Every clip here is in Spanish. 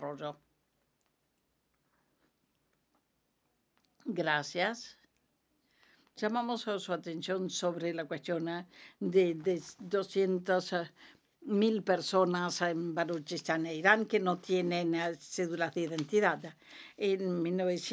desarrollo. Gracias. Llamamos a su atención sobre la cuestión de 200.000 personas en Baluchistán e Irán que no tienen cédulas de identidad. En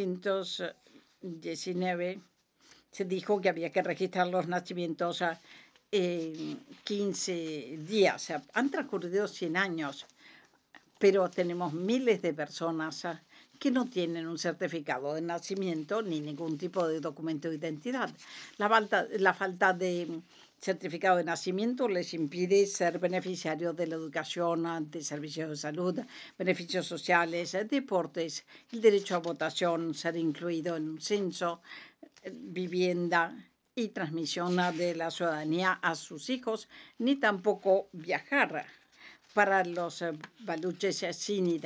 1919 se dijo que había que registrar los nacimientos en 15 días. Han transcurrido 100 años, pero tenemos miles de personas que no tienen un certificado de nacimiento ni ningún tipo de documento de identidad. La falta de certificado de nacimiento les impide ser beneficiarios de la educación, de servicios de salud, beneficios sociales, deportes, el derecho a votación, ser incluido en un censo, vivienda y transmisión de la ciudadanía a sus hijos, ni tampoco viajar. Para los baluches sin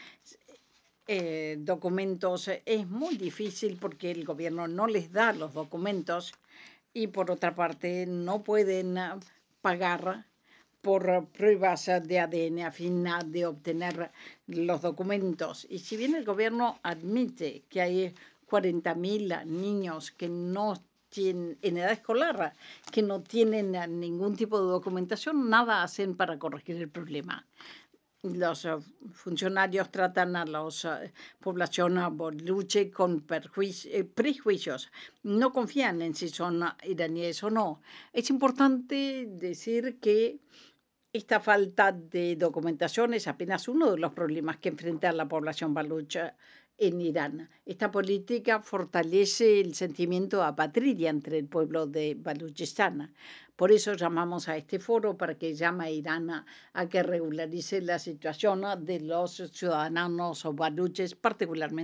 documentos es muy difícil porque el gobierno no les da los documentos y por otra parte no pueden pagar por pruebas de ADN a fin de obtener los documentos. Y si bien el gobierno admite que hay 40.000 niños que no tienen, en edad escolar, que no tienen ningún tipo de documentación, nada hacen para corregir el problema. Los funcionarios tratan a la población baluche con prejuicios. No confían en si son iraníes o no. Es importante decir que esta falta de documentación es apenas uno de los problemas que enfrenta la población balucha en Irán. Esta política fortalece el sentimiento de apatría entre el pueblo de Baluchistán. Por eso llamamos a este foro para que llame a Irán a que regularice la situación de los ciudadanos baluches, particularmente